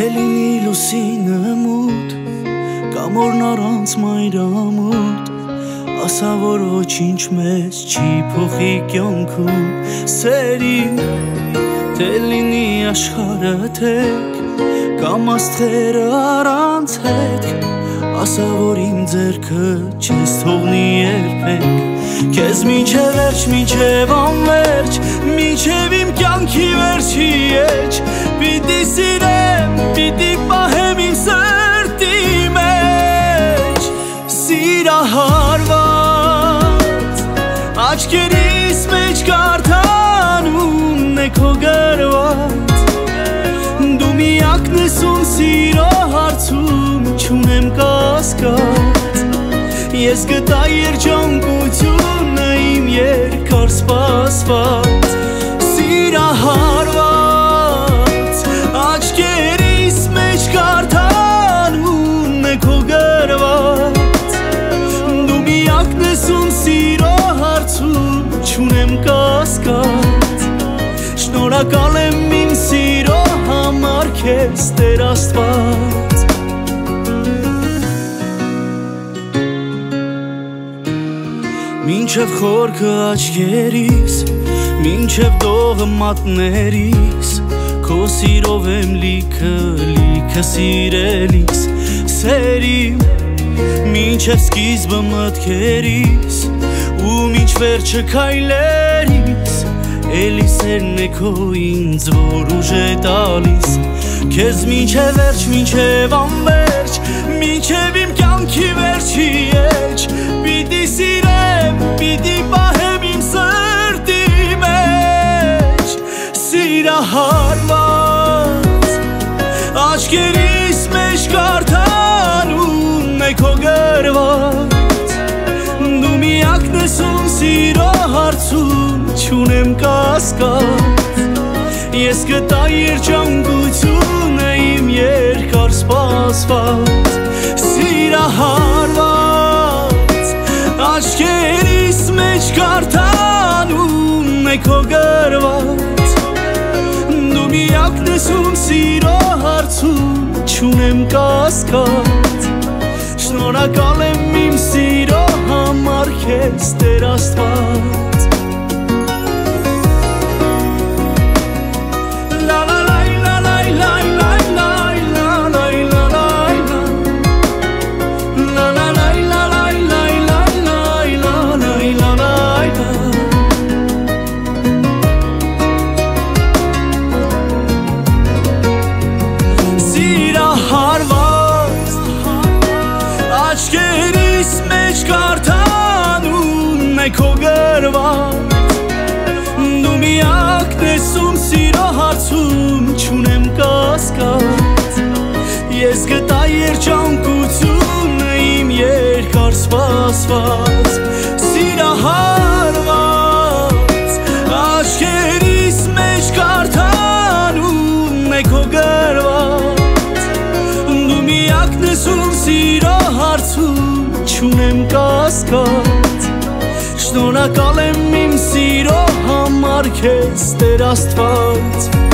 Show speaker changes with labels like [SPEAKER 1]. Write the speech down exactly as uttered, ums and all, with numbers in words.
[SPEAKER 1] Թե լինի լուսինը մութ կամ օրն առանց մայրամուտ, ասա որ ոչինչ մեզ չի փոխի կյանքում սերին։ Թե լինի աշխարհը թեք կամ աստղերը առանց հետք, ասա որ իմ ձեռքը չես թողնի երբեք։ Քեզ մինչև վերջ, մինչև անվերջ, մինչև իմ կյանքի վերջի էջ, պիտի սիրեմ, պիտի պահեմ իմ սրտի մեջ։ Սիրահարված աչքերիս մեջ կարդանումն է քո գրված, դու միակն ես ում սիրո հարցում չունեմ կասկած։ Ես գտա երջանկությունը իմ երկար սպասված։ Սիրահարված աչքերիս մեջ կարդանումն է քո գրված, դու միակն ես ում սիրո հարցում չունեմ կասկած։ Շնորհակալ եմ իմ սիրո համար քեզ Տեր Աստված։ Մինչև խորքը աչքերիս, մինչև դողը մատներիս, քո սիրով եմ լիքը, լիքը սիրելիս սերիմ։ Մինչև սկիզբը մտքերիս ու մինչ վերջը քայլերիս, էլի սերն է քո ինձ որ ուժ է տալիս։ Քեզ մինչև վերջ, մինչև անվերջ, մինչև իմ կյանքի վերջի էջ, պիտի սիրեմ, պիտի պահեմ իմ սրտի մեջ։ Սիրահարված աչքերիս մեջ կարդանումն է քո գրված, դու միակն ես ում սիրո հարցում չունեմ կասկած։ Ես գտա երջանկությունը իմ երկար սպասված։ Սիրահարված աչքերիս մեջ կարդանումն է քո գրված, դու միակն ես ում սիրո հարցում չունեմ կասկած։ Շնորհակալ եմ իմ սիրո համար քեզ Տեր Աստված։ Աչքերիս մեջ կարդանումն է քո գրված, դու միակն ես ում սիրո հարցում չունեմ կասկած։ Ես գտա երջանկությունը իմ երկար սպասված։ Սիրահարված աչքերիս մեջ կարդանումն է քո գրված, դու միակն ես ում սիրո հարցում չունեմ կասկած։ Շնորհակալ եմ իմ սիրո համար քեզ Տեր Աստված։